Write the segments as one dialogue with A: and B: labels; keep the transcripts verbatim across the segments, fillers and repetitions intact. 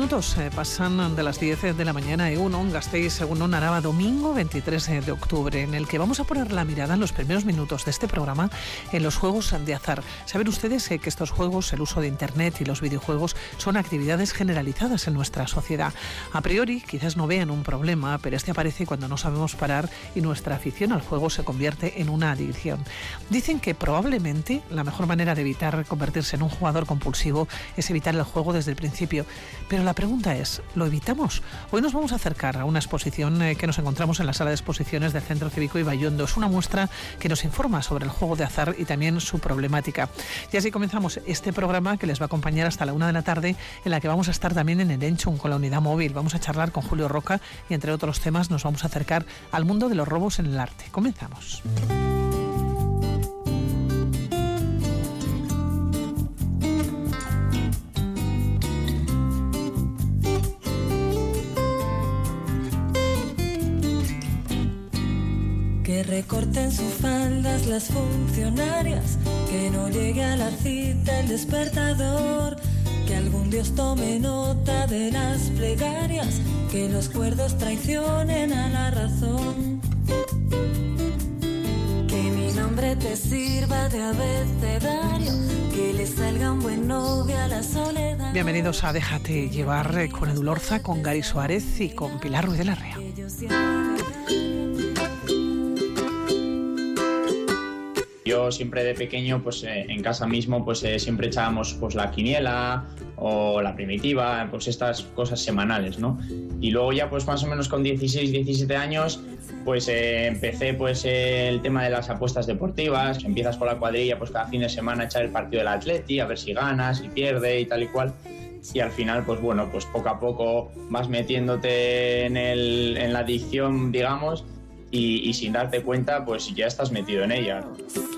A: minutos eh, pasan de las diez de la mañana y uno, Gasteiz Egunon Araba, domingo veintitrés de octubre, en el que vamos a poner la mirada en los primeros minutos de este programa en los juegos de azar. Saben ustedes eh, que estos juegos, el uso de Internet y los videojuegos son actividades generalizadas en nuestra sociedad. A priori quizás no vean un problema, pero este aparece cuando no sabemos parar y nuestra afición al juego se convierte en una adicción. Dicen que probablemente la mejor manera de evitar convertirse en un jugador compulsivo es evitar el juego desde el principio. Pero la pregunta es, ¿lo evitamos? Hoy nos vamos a acercar a una exposición eh, que nos encontramos en la sala de exposiciones del Centro Cívico Ibaiondo. Es una muestra que nos informa sobre el juego de azar y también su problemática. Y así comenzamos este programa que les va a acompañar hasta la una de la tarde, en la que vamos a estar también en el Enchun con la unidad móvil. Vamos a charlar con Julio Roca y entre otros temas nos vamos a acercar al mundo de los robos en el arte. Comenzamos.
B: Que recorten sus faldas las funcionarias, que no llegue a la cita el despertador, que algún dios tome nota de las plegarias, que los cuerdos traicionen a la razón. Que mi nombre te sirva de abecedario, que le salga un buen novio a la soledad.
A: Bienvenidos a Déjate Llevar con Edu Lorza, con Gary Suárez y con Pilar Ruiz de la Rea.
C: Yo siempre de pequeño, pues eh, en casa mismo, pues eh, siempre echábamos pues la quiniela o la primitiva, pues estas cosas semanales, ¿no? Y luego ya pues más o menos con dieciséis, diecisiete años, pues eh, empecé pues eh, el tema de las apuestas deportivas. Empiezas con la cuadrilla, pues cada fin de semana a echar el partido del Atleti, a ver si gana, si pierde y tal y cual. Y al final, pues bueno, pues poco a poco vas metiéndote en, el, en la adicción, digamos, y, y sin darte cuenta, pues ya estás metido en ella, ¿no?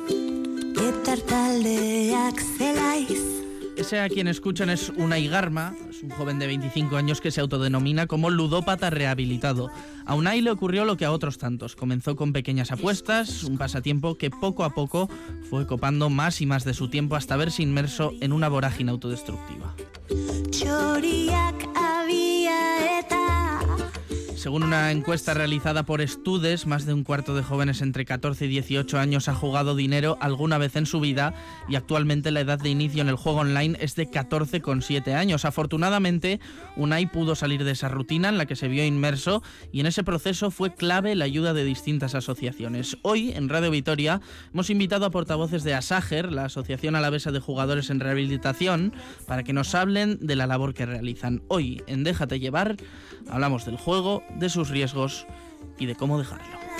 D: Ese a quien escuchan es Unai Garma, es un joven de veinticinco años que se autodenomina como ludópata rehabilitado. A Unai le ocurrió lo que a otros tantos. Comenzó con pequeñas apuestas, un pasatiempo que poco a poco fue copando más y más de su tiempo hasta verse inmerso en una vorágine autodestructiva. Según una encuesta realizada por Estudes, más de un cuarto de jóvenes entre catorce y dieciocho años ha jugado dinero alguna vez en su vida y actualmente la edad de inicio en el juego online es de catorce coma siete años. Afortunadamente, Unai pudo salir de esa rutina en la que se vio inmerso y en ese proceso fue clave la ayuda de distintas asociaciones. Hoy, en Radio Vitoria, hemos invitado a portavoces de ASAGER, la Asociación Alavesa de Jugadores en Rehabilitación, para que nos hablen de la labor que realizan. Hoy, en Déjate Llevar, hablamos del juego, de sus riesgos y de cómo dejarlo.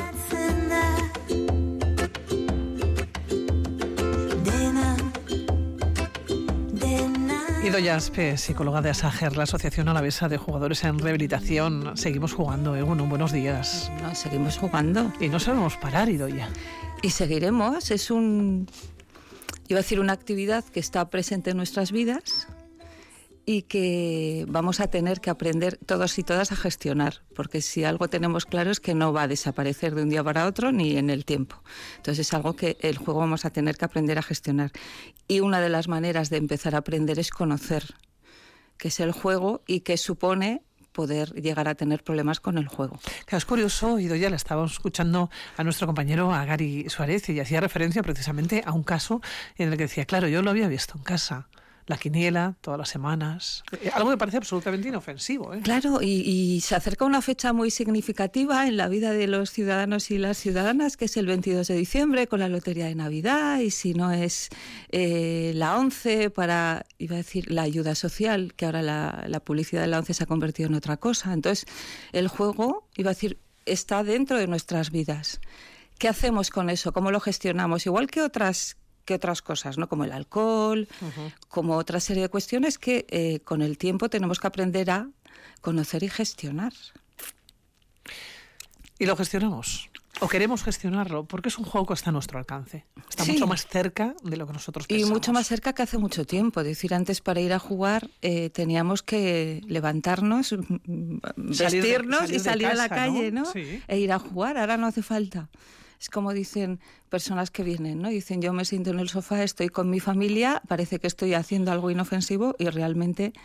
A: Idoia Aspe, psicóloga de ASAGER, la Asociación Alavesa de Jugadores en Rehabilitación. Seguimos jugando, Egunon, buenos días.
E: No, seguimos jugando.
A: Y no sabemos parar, Idoia.
E: Y seguiremos, es un... iba a decir una actividad que está presente en nuestras vidas y que vamos a tener que aprender todos y todas a gestionar, porque si algo tenemos claro es que no va a desaparecer de un día para otro ni en el tiempo. Entonces es algo que el juego vamos a tener que aprender a gestionar. Y una de las maneras de empezar a aprender es conocer qué es el juego y qué supone poder llegar a tener problemas con el juego.
A: Claro, es curioso, Idoia, le estábamos escuchando a nuestro compañero, a Gary Suárez, y hacía referencia precisamente a un caso en el que decía, claro, yo lo había visto en casa. La quiniela, todas las semanas. Algo que parece absolutamente inofensivo, ¿eh?
E: Claro, y, y se acerca una fecha muy significativa en la vida de los ciudadanos y las ciudadanas, que es el veintidós de diciembre, con la Lotería de Navidad, y si no es eh, la ONCE para, iba a decir, la ayuda social, que ahora la, la publicidad de la ONCE se ha convertido en otra cosa. Entonces, el juego, iba a decir, está dentro de nuestras vidas. ¿Qué hacemos con eso? ¿Cómo lo gestionamos? Igual que otras que otras cosas, ¿no? Como el alcohol, uh-huh. como otra serie de cuestiones que eh, con el tiempo tenemos que aprender a conocer y gestionar.
A: ¿Y lo gestionamos? ¿O queremos gestionarlo? Porque es un juego que está a nuestro alcance. Está sí. mucho más cerca de lo que nosotros pensamos.
E: Y mucho más cerca que hace mucho tiempo. Es decir, antes para ir a jugar eh, teníamos que levantarnos, salir vestirnos de, salir y salir casa, a la calle, ¿no? ¿no? Sí. E ir a jugar. Ahora no hace falta. Es como dicen personas que vienen, ¿no? Dicen, yo me siento en el sofá, estoy con mi familia, parece que estoy haciendo algo inofensivo y realmente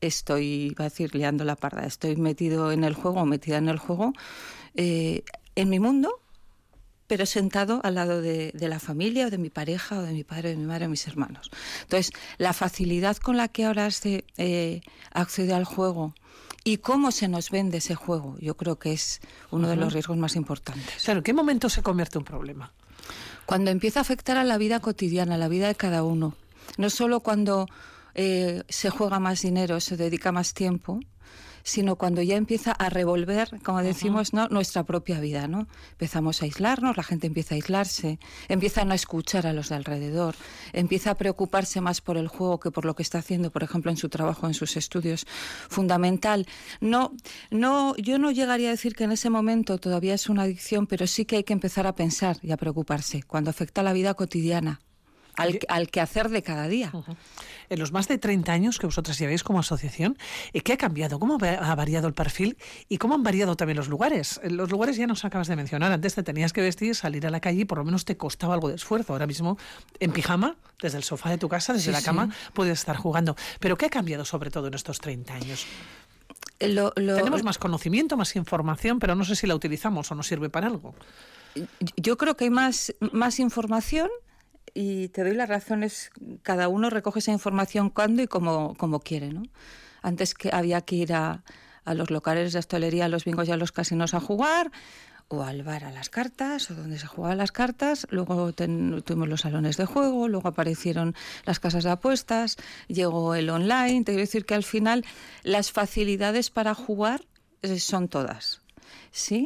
E: estoy, va a decir, liando la parda, estoy metido en el juego o metida en el juego, eh, en mi mundo, pero sentado al lado de, de la familia o de mi pareja o de mi padre o de mi madre o mis hermanos. Entonces, la facilidad con la que ahora se eh, accede al juego y cómo se nos vende ese juego, yo creo que es uno uh-huh. de los riesgos más importantes.
A: Claro, ¿en qué momento se convierte en un problema?
E: Cuando empieza a afectar a la vida cotidiana, a la vida de cada uno. No solo cuando eh, se juega más dinero, se dedica más tiempo, sino cuando ya empieza a revolver, como decimos, ¿no?, nuestra propia vida, ¿no? Empezamos a aislarnos, la gente empieza a aislarse, empieza a no escuchar a los de alrededor, empieza a preocuparse más por el juego que por lo que está haciendo, por ejemplo, en su trabajo, en sus estudios. Fundamental. No, no, yo no llegaría a decir que en ese momento todavía es una adicción, pero sí que hay que empezar a pensar y a preocuparse cuando afecta a la vida cotidiana. Al, al quehacer de cada día.
A: Uh-huh. En los más de treinta años que vosotras lleváis como asociación, ¿qué ha cambiado? ¿Cómo ha variado el perfil? ¿Y cómo han variado también los lugares? Los lugares ya nos acabas de mencionar. Antes te tenías que vestir, salir a la calle y por lo menos te costaba algo de esfuerzo. Ahora mismo, en pijama, desde el sofá de tu casa, desde sí, la cama, sí. puedes estar jugando. ¿Pero qué ha cambiado sobre todo en estos treinta años?
E: Lo, lo...
A: Tenemos más conocimiento, más información, pero no sé si la utilizamos o nos sirve para algo.
E: Yo creo que hay más, más información. Y te doy las razones, cada uno recoge esa información cuando y como, como quiere, ¿no? Antes que había que ir a, a los locales de hostelería, a los bingos y a los casinos a jugar, o al bar a las cartas, o donde se jugaban las cartas. Luego ten, tuvimos los salones de juego, luego aparecieron las casas de apuestas, llegó el online. Te quiero decir que al final las facilidades para jugar eh, son todas, ¿sí?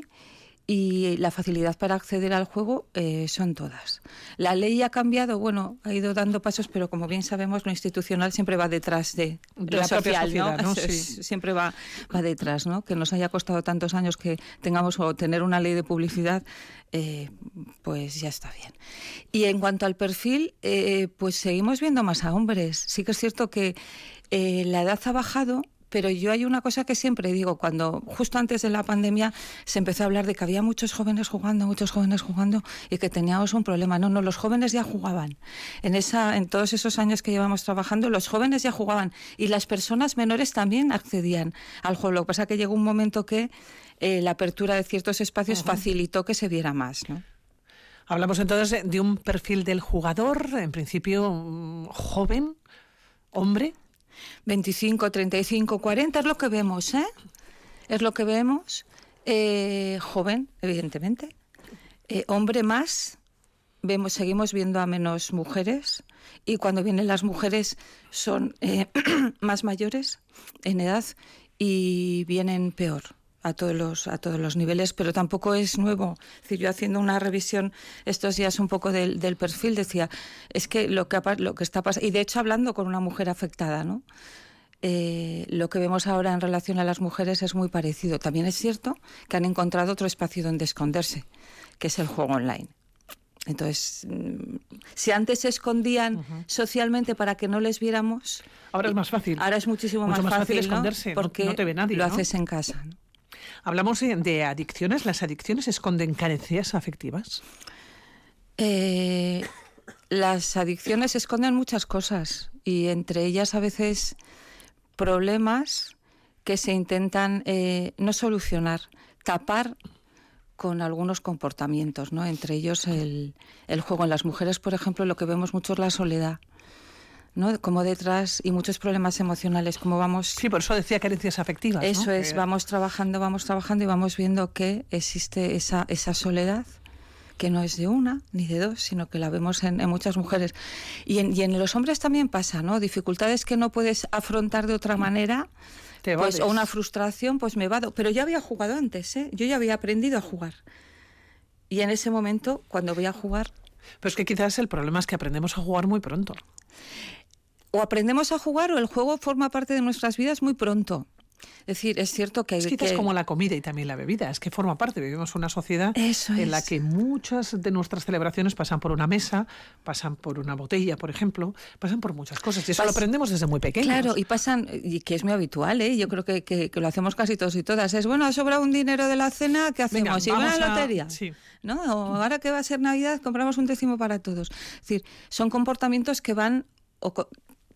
E: Y la facilidad para acceder al juego eh, son todas. La ley ha cambiado, bueno, ha ido dando pasos, pero como bien sabemos, lo institucional siempre va detrás de, de la social, sociedad, ¿no? ¿no? Sí. Siempre va, va detrás, ¿no? Que nos haya costado tantos años que tengamos o tener una ley de publicidad, eh, pues ya está bien. Y en cuanto al perfil, eh, pues seguimos viendo más a hombres. Sí que es cierto que eh, la edad ha bajado. Pero yo hay una cosa que siempre digo, cuando justo antes de la pandemia se empezó a hablar de que había muchos jóvenes jugando, muchos jóvenes jugando y que teníamos un problema. No, no, los jóvenes ya jugaban. En esa, en todos esos años que llevamos trabajando, los jóvenes ya jugaban y las personas menores también accedían al juego. Lo que pasa es que llegó un momento que eh, la apertura de ciertos espacios uh-huh. facilitó que se viera más, ¿no?
A: Hablamos entonces de un perfil del jugador, en principio joven, hombre.
E: veinticinco, treinta y cinco, cuarenta es lo que vemos, ¿eh? Es lo que vemos. Eh, joven, evidentemente. Eh, hombre más. Vemos, seguimos viendo a menos mujeres. Y cuando vienen las mujeres son eh, más mayores en edad y vienen peor a todos los a todos los niveles, pero tampoco es nuevo. Es decir, yo haciendo una revisión estos días un poco del, del perfil decía, es que lo que, lo que está pasando, y de hecho hablando con una mujer afectada, ¿no? Eh, lo que vemos ahora en relación a las mujeres es muy parecido. También es cierto que han encontrado otro espacio donde esconderse, que es el juego online. Entonces, si antes se escondían uh-huh. socialmente para que no les viéramos,
A: ahora es más fácil.
E: Ahora es muchísimo
A: Mucho
E: más,
A: más
E: fácil,
A: fácil esconderse,
E: ¿no? Porque
A: no, no te ve nadie,
E: lo
A: ¿no?
E: haces en casa, ¿no?
A: Hablamos de adicciones. ¿Las adicciones esconden carencias afectivas?
E: Eh, las adicciones esconden muchas cosas y entre ellas a veces problemas que se intentan eh, no solucionar, tapar con algunos comportamientos, ¿no? Entre ellos el, el juego. En las mujeres, por ejemplo, lo que vemos mucho es la soledad, ¿no? Como detrás, y muchos problemas emocionales, como vamos...
A: Sí, por eso decía carencias afectivas, ¿no?
E: Eso es,
A: que...
E: vamos trabajando, vamos trabajando y vamos viendo que existe esa, esa soledad, que no es de una ni de dos, sino que la vemos en, en muchas mujeres. Y en, y en los hombres también pasa, ¿no? Dificultades que no puedes afrontar de otra manera, pues, o una frustración, pues me vado. Pero ya había jugado antes, ¿eh? Yo ya había aprendido a jugar. Y en ese momento, cuando voy a jugar...
A: Pero es que quizás el problema es que aprendemos a jugar muy pronto.
E: O aprendemos a jugar o el juego forma parte de nuestras vidas muy pronto. Es decir, es cierto que hay
A: es quizás
E: que...
A: como la comida y también la bebida, es que forma parte. Vivimos una sociedad
E: Eso
A: en
E: es.
A: la que muchas de nuestras celebraciones pasan por una mesa, pasan por una botella, por ejemplo, pasan por muchas cosas. Y eso Pas... lo aprendemos desde muy pequeños.
E: Claro, y pasan, y que es muy habitual, ¿eh? Yo creo que, que, que lo hacemos casi todos y todas. Es, bueno, ha sobrado un dinero de la cena, ¿qué hacemos? ¿Y va a la lotería?
A: Sí.
E: ¿No? O ahora que va a ser Navidad, compramos un décimo para todos. Es decir, son comportamientos que van... O co-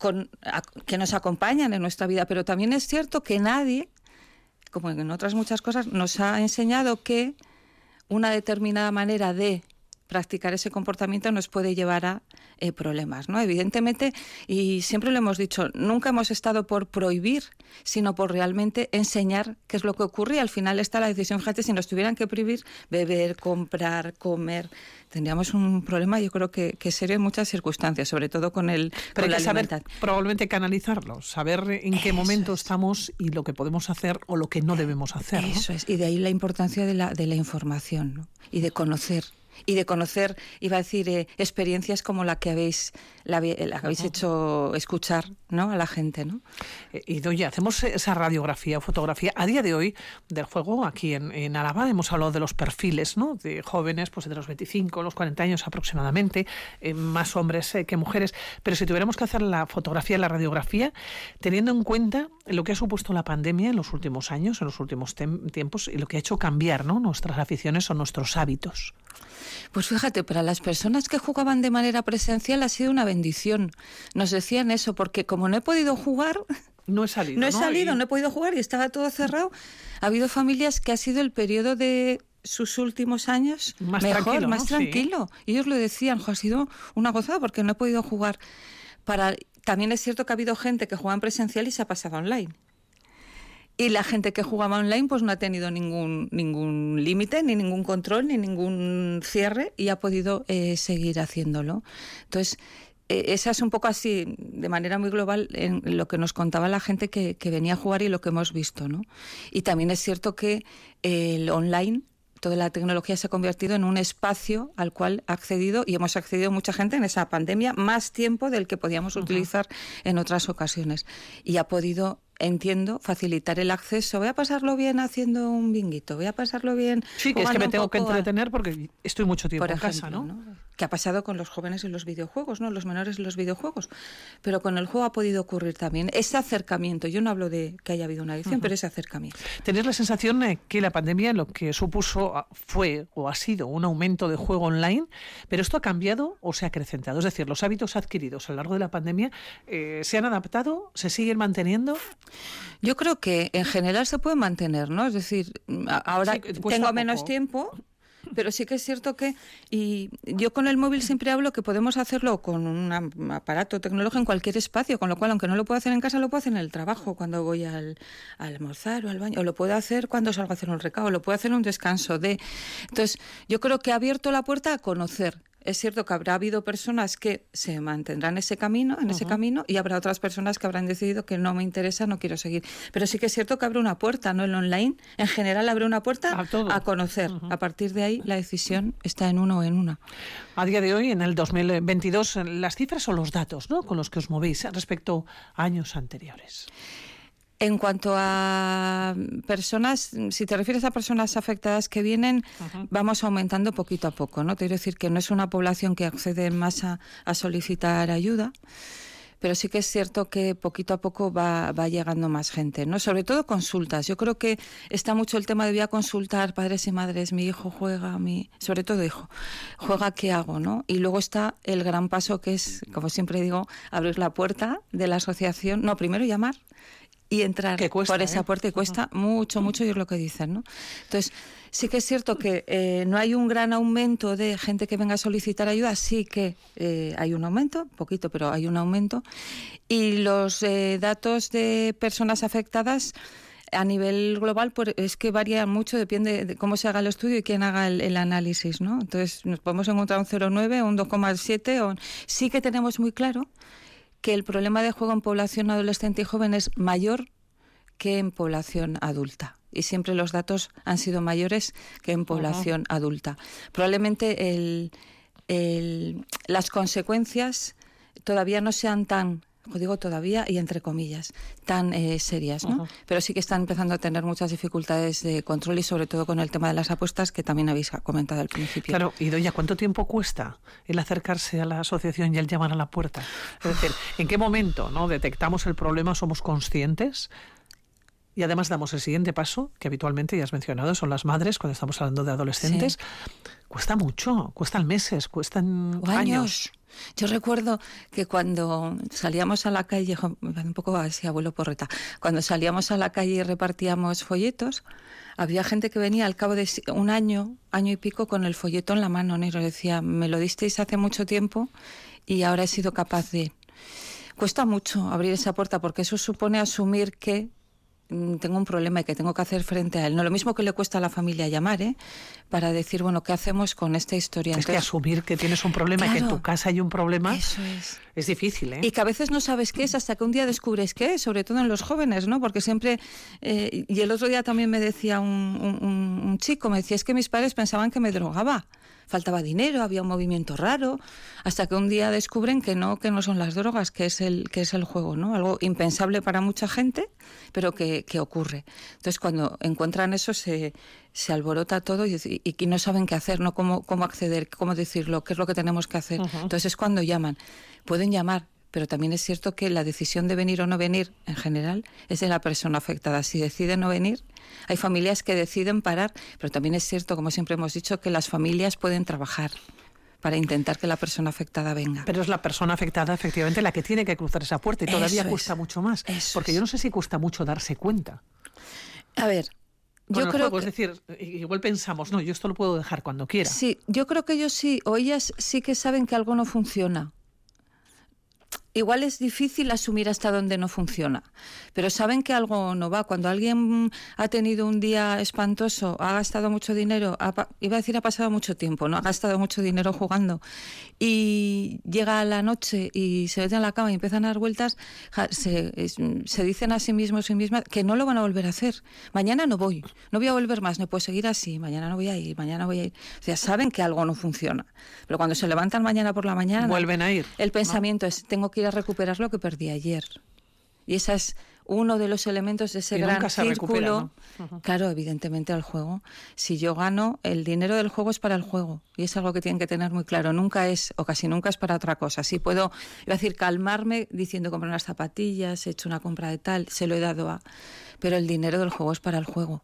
E: con, a, que nos acompañan en nuestra vida, pero también es cierto que nadie, como en otras muchas cosas, nos ha enseñado que una determinada manera de practicar ese comportamiento nos puede llevar a eh, problemas, ¿no? Evidentemente, y siempre lo hemos dicho, nunca hemos estado por prohibir, sino por realmente enseñar qué es lo que ocurre, y al final está la decisión. Fíjate, si nos tuvieran que prohibir beber, comprar, comer, tendríamos un problema, yo creo que, que serio en muchas circunstancias, sobre todo con el
A: Pero
E: con
A: hay que
E: la
A: saber
E: alimentación.
A: probablemente canalizarlo, saber en qué
E: Eso
A: momento
E: es.
A: estamos y lo que podemos hacer o lo que no debemos hacer, ¿no?
E: Eso es, y de ahí la importancia de la, de la información, ¿no? Y de conocer. Y de conocer, iba a decir, eh, experiencias como la que habéis la, la que habéis hecho escuchar, ¿no?, a la gente, ¿no?
A: Eh, Y doña, hacemos esa radiografía o fotografía a día de hoy del juego aquí en, en Álava. Hemos hablado de los perfiles, ¿no?, de jóvenes, pues entre los veinticinco, los cuarenta años aproximadamente, eh, más hombres eh, que mujeres. Pero si tuviéramos que hacer la fotografía, la radiografía, teniendo en cuenta lo que ha supuesto la pandemia en los últimos años, en los últimos tem- tiempos, y lo que ha hecho cambiar, ¿no?, nuestras aficiones o nuestros hábitos.
E: Pues fíjate, para las personas que jugaban de manera presencial ha sido una bendición. Nos decían eso, porque como no he podido jugar,
A: No he salido,
E: no he
A: ¿no?
E: salido,
A: Y-
E: no he podido jugar y estaba todo cerrado. Ha habido familias que ha sido el periodo de sus últimos años
A: Más
E: mejor,
A: tranquilo,
E: más
A: ¿no?
E: tranquilo. Y ellos lo decían, jo, ha sido una gozada porque no he podido jugar. Para... También es cierto que ha habido gente que jugaba en presencial y se ha pasado online. Y la gente que jugaba online pues no ha tenido ningún ningún límite, ni ningún control, ni ningún cierre, y ha podido eh, seguir haciéndolo. Entonces, eh, esa es un poco así, de manera muy global, en lo que nos contaba la gente que, que venía a jugar y lo que hemos visto, ¿no? Y también es cierto que el online, toda la tecnología se ha convertido en un espacio al cual ha accedido, y hemos accedido mucha gente en esa pandemia, más tiempo del que podíamos uh-huh. utilizar en otras ocasiones. Y ha podido, entiendo, facilitar el acceso. Voy a pasarlo bien haciendo un binguito, voy a pasarlo bien.
A: Sí, que es que me tengo que
E: a...
A: entretener porque estoy mucho tiempo
E: Por
A: en
E: ejemplo,
A: casa, ¿no?
E: ¿no? Que ha pasado con los jóvenes en los videojuegos, ¿no? Los menores en los videojuegos. Pero con el juego ha podido ocurrir también ese acercamiento. Yo no hablo de que haya habido una adicción, uh-huh. pero ese acercamiento.
A: ¿Tenéis la sensación de que la pandemia lo que supuso fue o ha sido un aumento de juego online, pero esto ha cambiado o se ha acrecentado? Es decir, los hábitos adquiridos a lo largo de la pandemia eh, ¿se han adaptado? ¿Se siguen manteniendo?
E: Yo creo que en general se pueden mantener, ¿no? Es decir, ahora sí, tengo menos poco. tiempo, pero sí que es cierto que, y yo con el móvil siempre hablo que podemos hacerlo con un aparato tecnológico en cualquier espacio, con lo cual, aunque no lo puedo hacer en casa, lo puedo hacer en el trabajo, cuando voy al, al almorzar o al baño, o lo puedo hacer cuando salgo a hacer un recado, o lo puedo hacer en un descanso de... Entonces, yo creo que ha abierto la puerta a conocer. Es cierto que habrá habido personas que se mantendrán ese camino, en uh-huh. ese camino, y habrá otras personas que habrán decidido que no me interesa, no quiero seguir. Pero sí que es cierto que abre una puerta, ¿no? El online, en general, abre una puerta a, a conocer. Uh-huh. A partir de ahí, la decisión está en uno o en una.
A: A día de hoy, en el dos mil veintidós, las cifras o los datos, ¿no?, con los que os movéis respecto a años anteriores.
E: En cuanto a personas, si te refieres a personas afectadas que vienen, uh-huh. vamos aumentando poquito a poco, ¿no? Te quiero decir que no es una población que accede en masa a solicitar ayuda, pero sí que es cierto que poquito a poco va, va llegando más gente, ¿no? Sobre todo consultas. Yo creo que está mucho el tema de voy a consultar padres y madres, mi hijo juega, mi, sobre todo hijo, juega, ¿qué hago, no? Y luego está el gran paso que es, como siempre digo, abrir la puerta de la asociación. No, primero llamar y entrar
A: cuesta,
E: por esa
A: ¿eh?
E: puerta, y cuesta uh-huh. mucho, mucho, y es lo que dicen, ¿no? Entonces, sí que es cierto que eh, no hay un gran aumento de gente que venga a solicitar ayuda, sí que eh, hay un aumento, poquito, pero hay un aumento, y los eh, datos de personas afectadas a nivel global pues, es que varían mucho, depende de cómo se haga el estudio y quién haga el, el análisis, ¿no? Entonces, nos podemos encontrar un cero coma nueve o un dos coma siete, o... sí que tenemos muy claro que el problema de juego en población adolescente y joven es mayor que en población adulta. Y siempre los datos han sido mayores que en población uh-huh. adulta. Probablemente el, el, las consecuencias todavía no sean tan, digo todavía y entre comillas, tan eh, serias, ¿no? Uh-huh. Pero sí que están empezando a tener muchas dificultades de control, y sobre todo con el tema de las apuestas, que también habéis comentado al principio.
A: Claro, y doña, ¿cuánto tiempo cuesta el acercarse a la asociación y el llamar a la puerta? Es decir, ¿en qué momento, no, detectamos el problema, somos conscientes? Y además damos el siguiente paso, que habitualmente ya has mencionado, son las madres, cuando estamos hablando de adolescentes. Sí. Cuesta mucho, cuestan meses, cuestan
E: años.
A: años.
E: Yo recuerdo que cuando salíamos a la calle, me parece un poco así, abuelo porreta, cuando salíamos a la calle y repartíamos folletos, había gente que venía al cabo de un año, año y pico, con el folleto en la mano, ¿no? Y nos decía, me lo disteis hace mucho tiempo y ahora he sido capaz de... Cuesta mucho abrir esa puerta porque eso supone asumir que tengo un problema y que tengo que hacer frente a él. No lo mismo que le cuesta a la familia llamar, ¿eh? Para decir, bueno, ¿qué hacemos con esta historia?
A: Es
E: Entonces,
A: que asumir que tienes un problema, claro, y que en tu casa hay un problema, eso es. es difícil, ¿eh?
E: Y que a veces no sabes qué es hasta que un día descubres qué es, sobre todo en los jóvenes, ¿no? Porque siempre... Eh, y el otro día también me decía un, un, un chico, me decía, es que mis padres pensaban que me drogaba. Faltaba dinero, había un movimiento raro, hasta que un día descubren que no, que no son las drogas, que es el, que es el juego, ¿no? Algo impensable para mucha gente, pero que, que ocurre. Entonces, cuando encuentran eso, se, se alborota todo y, y, y no saben qué hacer, no cómo, cómo acceder, cómo decirlo, qué es lo que tenemos que hacer. Uh-huh. Entonces es cuando llaman. Pueden llamar, pero también es cierto que la decisión de venir o no venir, en general, es de la persona afectada. Si decide no venir, hay familias que deciden parar, pero también es cierto, como siempre hemos dicho, que las familias pueden trabajar para intentar que la persona afectada venga.
A: Pero es la persona afectada, efectivamente, la que tiene que cruzar esa puerta y todavía
E: eso
A: cuesta
E: es,
A: mucho más. Porque
E: es.
A: yo no sé si cuesta mucho darse cuenta.
E: A ver...
A: Yo
E: creo
A: juego,
E: que,
A: es decir, igual pensamos, no, yo esto lo puedo dejar cuando quiera.
E: Sí, yo creo que ellos sí, o ellas sí que saben que algo no funciona. Igual es difícil asumir hasta dónde no funciona, pero saben que algo no va. Cuando alguien ha tenido un día espantoso, ha gastado mucho dinero, ha, iba a decir ha pasado mucho tiempo, no ha gastado mucho dinero jugando, y llega a la noche y se meten en la cama y empiezan a dar vueltas, se, se dicen a sí mismos y mismas que no lo van a volver a hacer. Mañana no voy, no voy a volver más, no puedo seguir así, mañana no voy a ir, mañana voy a ir. O sea, saben que algo no funciona, pero cuando se levantan mañana por la mañana...
A: Vuelven a ir.
E: El pensamiento
A: ¿no?
E: es, tengo que ir a recuperar lo que perdí ayer. Y ese es uno de los elementos de ese
A: y
E: gran
A: nunca se
E: círculo.
A: Recupera, ¿no? Uh-huh.
E: Claro, evidentemente al juego. Si yo gano, el dinero del juego es para el juego. Y es algo que tienen que tener muy claro. Nunca es, o casi nunca es para otra cosa. Si puedo, iba a decir, calmarme diciendo comprar unas zapatillas, he hecho una compra de tal, se lo he dado a... Pero el dinero del juego es para el juego.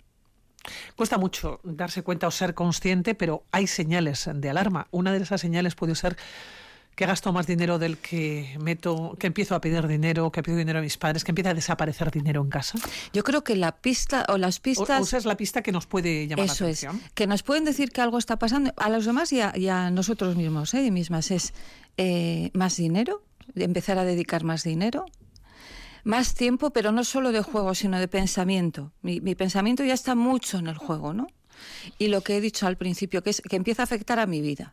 A: Cuesta mucho darse cuenta o ser consciente, pero hay señales de alarma. Una de esas señales puede ser que gasto más dinero del que meto, que empiezo a pedir dinero, que pido dinero a mis padres, que empieza a desaparecer dinero en casa.
E: Yo creo que la pista o las pistas...
A: O, o esa es la pista que nos puede llamar
E: eso
A: la atención.
E: Es, que nos pueden decir que algo está pasando a los demás y a, y a nosotros mismos, ¿eh? y mismas. Es eh, más dinero, empezar a dedicar más dinero, más tiempo, pero no solo de juego, sino de pensamiento. Mi, mi pensamiento ya está mucho en el juego, ¿no? Y lo que he dicho al principio, que es que empieza a afectar a mi vida.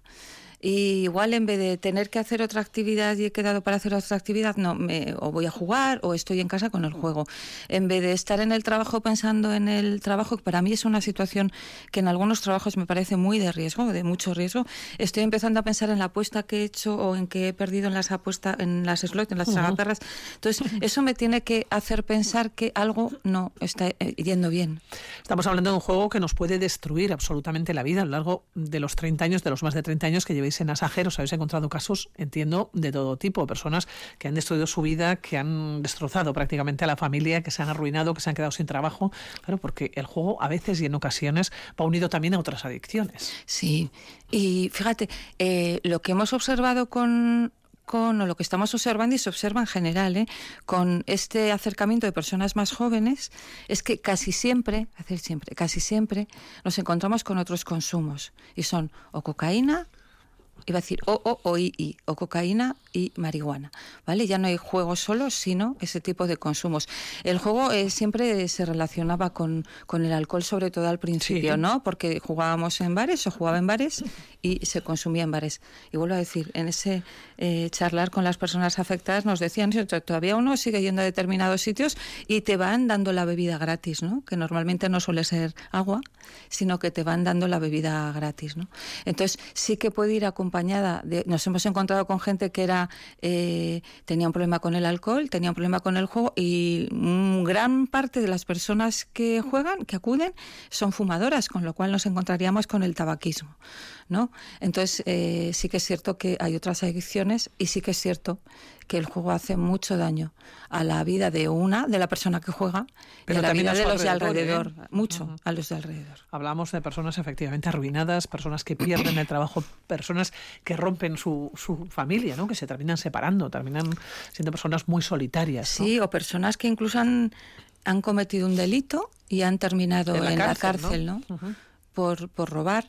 E: Y igual en vez de tener que hacer otra actividad y he quedado para hacer otra actividad, no, me, o voy a jugar o estoy en casa con el juego. En vez de estar en el trabajo pensando en el trabajo, que para mí es una situación que en algunos trabajos me parece muy de riesgo, de mucho riesgo, estoy empezando a pensar en la apuesta que he hecho o en que he perdido en las apuestas, en las slots, en las tragaperras. Entonces, eso me tiene que hacer pensar que algo no está yendo bien.
A: Estamos hablando de un juego que nos puede destruir absolutamente la vida a lo largo de los treinta años, de los más de treinta años que llevéis en Asajer. Os habéis encontrado casos, entiendo, de todo tipo, personas que han destruido su vida, que han destrozado prácticamente a la familia, que se han arruinado, que se han quedado sin trabajo. Claro, porque el juego a veces y en ocasiones va unido también a otras adicciones.
E: Sí, y fíjate, eh, lo que hemos observado con... con o lo que estamos observando y se observa en general, ¿eh? con este acercamiento de personas más jóvenes, es que casi siempre, hacer siempre, casi siempre nos encontramos con otros consumos y son o cocaína, iba a decir o, o, o, i, i, o cocaína y marihuana, ¿vale? Ya no hay juego solo, sino ese tipo de consumos. El juego eh, siempre se relacionaba con, con el alcohol, sobre todo al principio, sí. ¿no? Porque jugábamos en bares, o jugaba en bares y se consumía en bares. Y vuelvo a decir, en ese eh, charlar con las personas afectadas nos decían, todavía uno sigue yendo a determinados sitios y te van dando la bebida gratis, ¿no? Que normalmente no suele ser agua, sino que te van dando la bebida gratis, ¿no? Entonces sí que puede ir acompañada de... Nos hemos encontrado con gente que era eh, tenía un problema con el alcohol, tenía un problema con el juego y mm, gran parte de las personas que juegan, que acuden, son fumadoras, con lo cual nos encontraríamos con el tabaquismo, ¿no? Entonces eh, sí que es cierto que hay otras adicciones y sí que es cierto que el juego hace mucho daño a la vida de una, de la persona que juega,
A: pero
E: y a la vida
A: a
E: de los de
A: alrededor,
E: alrededor,
A: ¿eh?
E: mucho
A: Uh-huh.
E: a los de alrededor.
A: Hablamos de personas efectivamente arruinadas, personas que pierden el trabajo, personas que rompen su, su familia, ¿no? Que se terminan separando, terminan siendo personas muy solitarias, ¿no?
E: Sí, o personas que incluso han, han cometido un delito y han terminado en la, en cárcel, la cárcel, ¿no? ¿no? Uh-huh. por, por robar.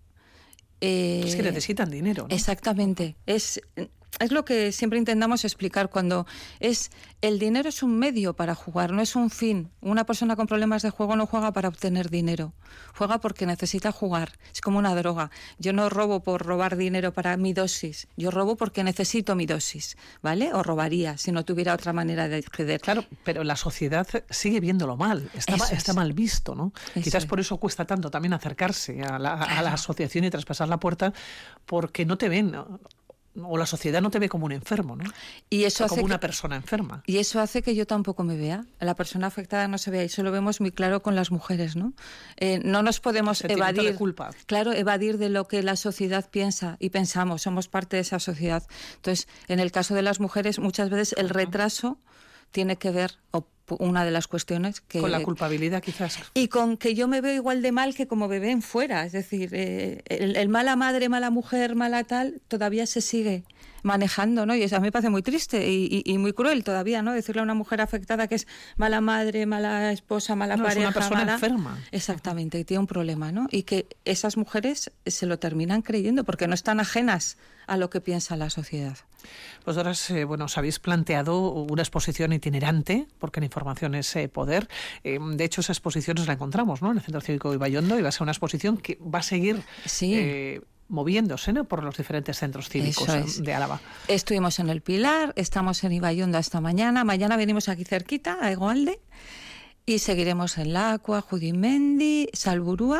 A: Eh, es que necesitan dinero, ¿no?
E: Exactamente. Es... Es lo que siempre intentamos explicar cuando es el dinero es un medio para jugar, no es un fin. Una persona con problemas de juego no juega para obtener dinero, juega porque necesita jugar. Es como una droga. Yo no robo por robar dinero para mi dosis, yo robo porque necesito mi dosis, ¿vale? O robaría si no tuviera otra manera de acceder.
A: Claro, pero la sociedad sigue viéndolo mal, está, mal, está mal visto, ¿no? Eso Quizás es. Por eso cuesta tanto también acercarse a la, a la asociación y traspasar la puerta, porque no te ven, ¿no? O la sociedad no te ve como un enfermo, ¿no?
E: Y eso
A: o
E: hace
A: como una
E: que,
A: persona enferma.
E: Y eso hace que yo tampoco me vea. La persona afectada no se vea. Y eso lo vemos muy claro con las mujeres, ¿no? Eh, no nos podemos
A: Sentimiento
E: evadir.
A: de culpa.
E: Claro, evadir de lo que la sociedad piensa y pensamos. Somos parte de esa sociedad. Entonces, en el caso de las mujeres, muchas veces el retraso tiene que ver, o una de las cuestiones que...
A: Con la culpabilidad, quizás.
E: Y con que yo me veo igual de mal que como me ven fuera. Es decir, eh, el, el mala madre, mala mujer, mala tal, todavía se sigue manejando, ¿no? Y eso a mí me parece muy triste y, y, y muy cruel todavía, ¿no? Decirle a una mujer afectada que es mala madre, mala esposa, mala
A: no,
E: pareja,
A: es una persona
E: mala...
A: enferma.
E: Exactamente, y tiene un problema, ¿no? Y que esas mujeres se lo terminan creyendo porque no están ajenas a lo que piensa la sociedad.
A: Pues ahora, eh, bueno, os habéis planteado una exposición itinerante, porque la información es eh, poder. Eh, de hecho, esa exposición nos la encontramos, ¿no? En el Centro Cívico Ibaiondo, y va a ser una exposición que va a seguir...
E: Sí.
A: Eh, moviéndose, ¿no? Por los diferentes centros cívicos es. de Álava.
E: Estuvimos en el Pilar, estamos en Ibaiondo hasta mañana. Mañana venimos aquí cerquita, a Egoalde, y seguiremos en Lacua, Judimendi, Salburúa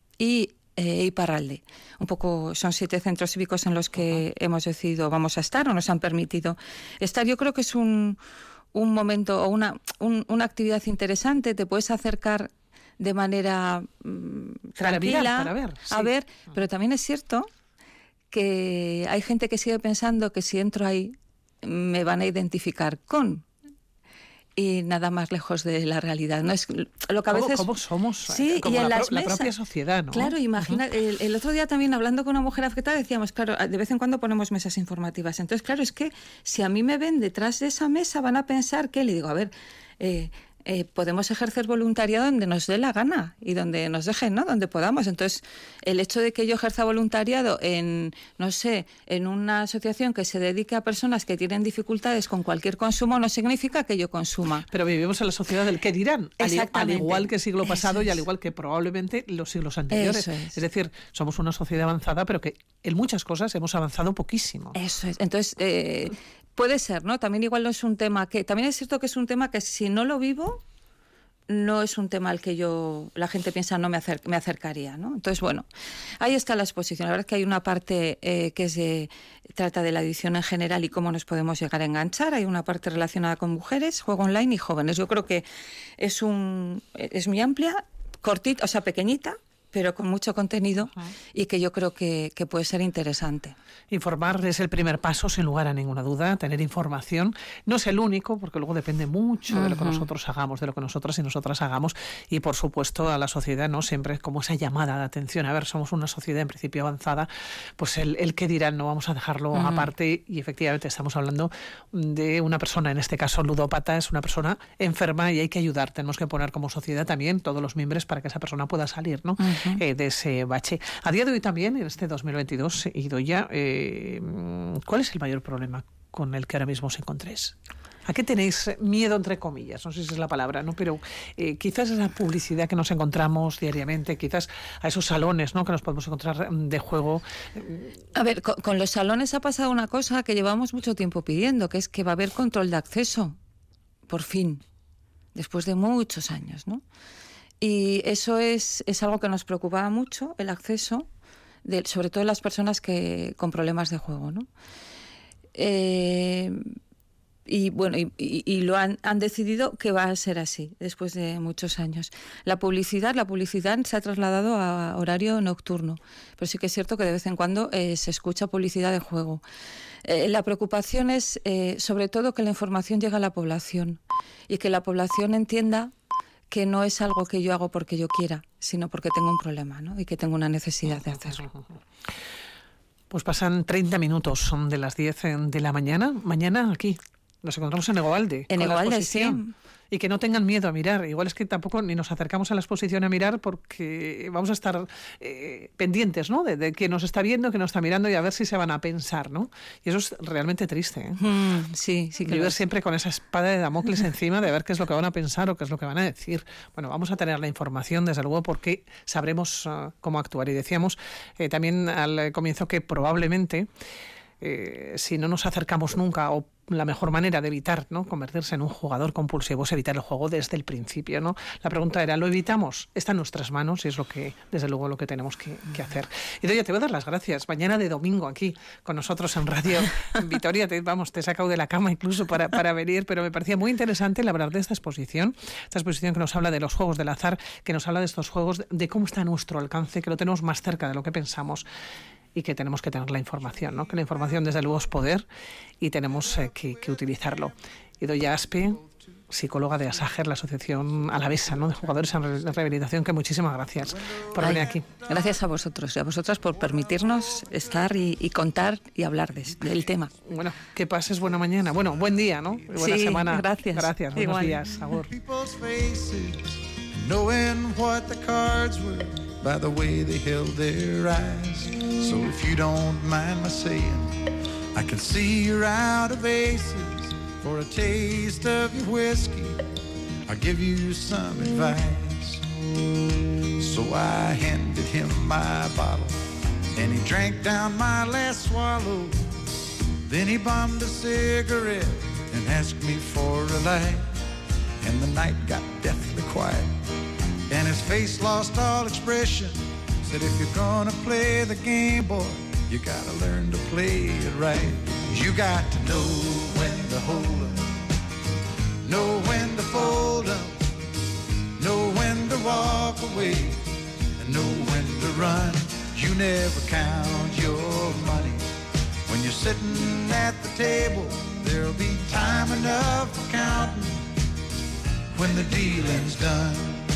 E: y eh, Iparralde. Un poco son siete centros cívicos en los que uh-huh. hemos decidido vamos a estar o nos han permitido estar. Yo creo que es un, un momento o una, un, una actividad interesante. Te puedes acercar de manera mmm, tranquila,
A: para, mirar, para ver, sí.
E: a ver, pero también es cierto que hay gente que sigue pensando que si entro ahí me van a identificar con, y nada más lejos de la realidad. No es lo que a veces
A: ¿Cómo somos?
E: Sí,
A: como
E: y en
A: la,
E: las
A: pro,
E: mesas,
A: la propia sociedad, ¿no?
E: Claro, imagina, uh-huh. el, el otro día también hablando con una mujer afectada decíamos, claro, de vez en cuando ponemos mesas informativas. Entonces, claro, es que si a mí me ven detrás de esa mesa van a pensar que, le digo, a ver, eh, Eh, podemos ejercer voluntariado donde nos dé la gana y donde nos dejen, ¿no? Donde podamos. Entonces, el hecho de que yo ejerza voluntariado en, no sé, en una asociación que se dedique a personas que tienen dificultades con cualquier consumo no significa que yo consuma.
A: Pero vivimos en la sociedad del qué dirán, al, al igual que el siglo pasado y al igual que probablemente los siglos anteriores.
E: Es.
A: es decir, somos una sociedad avanzada, pero que en muchas cosas hemos avanzado poquísimo.
E: Eso es. Entonces, eh, puede ser, ¿no? También igual no es un tema que... También es cierto que es un tema que si no lo vivo, no es un tema al que yo... La gente piensa no me, acer, me acercaría, ¿no? Entonces, bueno, ahí está la exposición. La verdad es que hay una parte eh, que es de, trata de la edición en general y cómo nos podemos llegar a enganchar. Hay una parte relacionada con mujeres, juego online y jóvenes. Yo creo que es, un, es muy amplia, cortita, o sea, pequeñita, pero con mucho contenido uh-huh. y que yo creo que, que puede ser interesante.
A: Informar es el primer paso, sin lugar a ninguna duda. Tener información no es el único, porque luego depende mucho uh-huh. de lo que nosotros hagamos, de lo que nosotras y nosotras hagamos. Y, por supuesto, a la sociedad, ¿no? Siempre como esa llamada de atención. A ver, somos una sociedad en principio avanzada, pues el, el qué dirán no vamos a dejarlo uh-huh. aparte. Y, efectivamente, estamos hablando de una persona, en este caso ludópata, es una persona enferma y hay que ayudar. Tenemos que poner como sociedad también todos los miembros para que esa persona pueda salir, ¿no? Uh-huh. eh, de ese bache. A día de hoy también, en este dos mil veintidós, Idoia, eh, ¿cuál es el mayor problema con el que ahora mismo os encontréis? ¿A qué tenéis miedo, entre comillas? No sé si es la palabra, ¿no? Pero eh, quizás esa publicidad que nos encontramos diariamente, quizás a esos salones, ¿no? Que nos podemos encontrar de juego.
E: A ver, con, con los salones ha pasado una cosa que llevamos mucho tiempo pidiendo, que es que va a haber control de acceso, por fin, después de muchos años, ¿no? Y eso es, es algo que nos preocupaba mucho, el acceso, de, sobre todo las personas que con problemas de juego, ¿no? Eh, y bueno, y, y, y lo han, han decidido que va a ser así después de muchos años. La publicidad, la publicidad se ha trasladado a horario nocturno, pero sí que es cierto que de vez en cuando eh, se escucha publicidad de juego. Eh, la preocupación es eh, sobre todo que la información llegue a la población y que la población entienda que no es algo que yo hago porque yo quiera, sino porque tengo un problema, ¿no? Y que tengo una necesidad de hacerlo.
A: Pues pasan treinta minutos de las diez de la mañana. Mañana aquí nos encontramos en Egoalde.
E: En Egoalde, sí.
A: Y que no tengan miedo a mirar. Igual es que tampoco ni nos acercamos a la exposición a mirar porque vamos a estar eh, pendientes, ¿no? De, de quién nos está viendo, quién nos está mirando y a ver si se van a pensar, ¿no? Y eso es realmente triste, ¿eh?
E: Mm, sí, sí que
A: Vivir siempre con esa espada de Damocles encima de ver qué es lo que van a pensar o qué es lo que van a decir. Bueno, vamos a tener la información, desde luego, porque sabremos uh, cómo actuar. Y decíamos eh, también al comienzo que probablemente eh, si no nos acercamos nunca o la mejor manera de evitar, ¿no?, convertirse en un jugador compulsivo es evitar el juego desde el principio, ¿no? La pregunta era, ¿lo evitamos? Está en nuestras manos y es lo que, desde luego, lo que tenemos que, que hacer. Y Idoia, te voy a dar las gracias. Mañana de domingo aquí con nosotros en Radio Vitoria, te, vamos, te he sacado de la cama incluso para, para venir, pero me parecía muy interesante hablar de esta exposición, esta exposición que nos habla de los juegos del azar, que nos habla de estos juegos, de cómo está a nuestro alcance, que lo tenemos más cerca de lo que pensamos. Y que tenemos que tener la información, ¿no? Que la información desde luego es poder y tenemos eh, que, que utilizarlo. Idoia Aspe, psicóloga de Asager, la asociación alavesa, ¿no?, de jugadores en rehabilitación, que muchísimas gracias por
E: Ay,
A: venir aquí.
E: Gracias a vosotros y a vosotras por permitirnos estar y, y contar y hablar de, del tema.
A: Bueno, que pases buena mañana, bueno, buen día, ¿no? Y buena
E: sí,
A: semana.
E: Gracias.
A: Gracias, buenos
E: Igual.
A: días. Agur.
F: Knowing what the cards were by the way they held their eyes. So if you don't mind my saying, I can see you're out of aces. For a taste of your whiskey, I'll give you some advice. So I handed him my bottle, and he drank down my last swallow. Then he bummed a cigarette and asked me for a light. And the night got deathly quiet, and his face lost all expression. Said, if you're gonna play the game, boy, you gotta learn to play it right. You got to know when to hold 'em, know when to fold 'em, know when to walk away, and know when to run. You never count your money. When you're sitting at the table, there'll be time enough for counting when the dealing's done.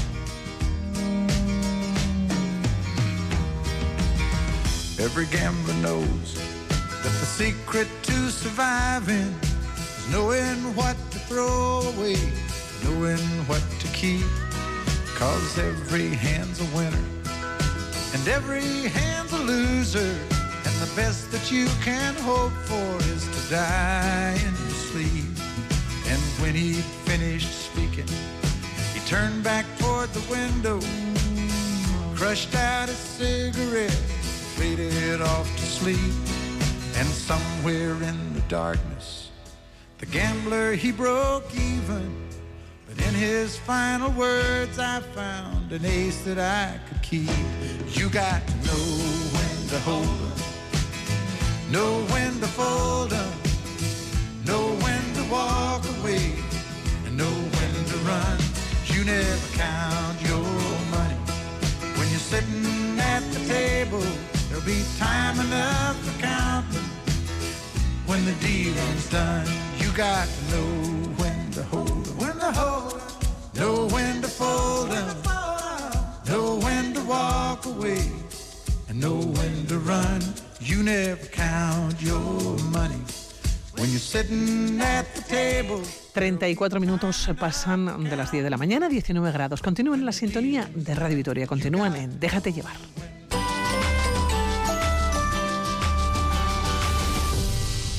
F: Every gambler knows that the secret to surviving is knowing what to throw away, knowing what to keep. 'Cause every hand's a winner and every hand's a loser, and the best that you can hope for is to die in your sleep. And when he finished speaking, he turned back toward the window, crushed out his cigarette, faded off to sleep. And somewhere in the darkness, the gambler, he broke even. But in his final words, I found an ace that I could keep. You got to know when to hold 'em, know when to fold 'em, know when to walk away, and know when to run. You never count your money. When you're sitting at the table, there'll be time enough for counting when the dealing's done. You got to know when to hold 'em, when to hold 'em, know when to fold 'em, know when to walk away, and know when to run. You never count your money when you're sitting at the table.
A: treinta y cuatro minutos pasan de las diez de la mañana, diecinueve grados. Continúan en la sintonía de Radio Vitoria, continúan en Déjate llevar.